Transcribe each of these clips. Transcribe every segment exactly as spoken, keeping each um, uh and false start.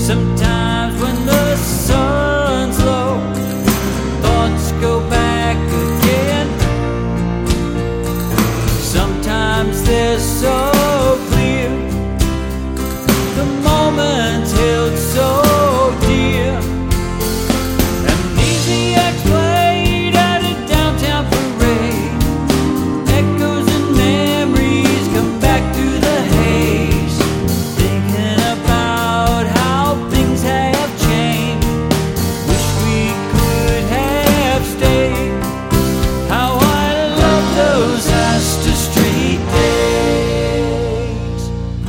Sometimes when the sun's low, thoughts go back again. Sometimes they're so clear, the moments held so dear. Amnesiac played at a downtown parade. Echoes and memories come back through the haze. Thinking about how things have changed. Wish we could have stayed. How I love those Astor Street days.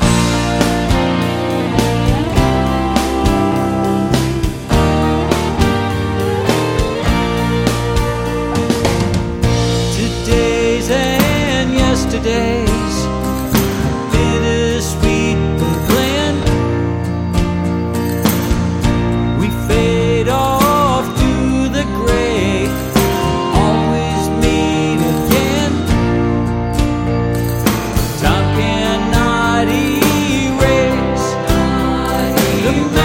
Today's and yesterday's, bittersweet and blend. We fade off to the gray, always meet again. Time cannot erase the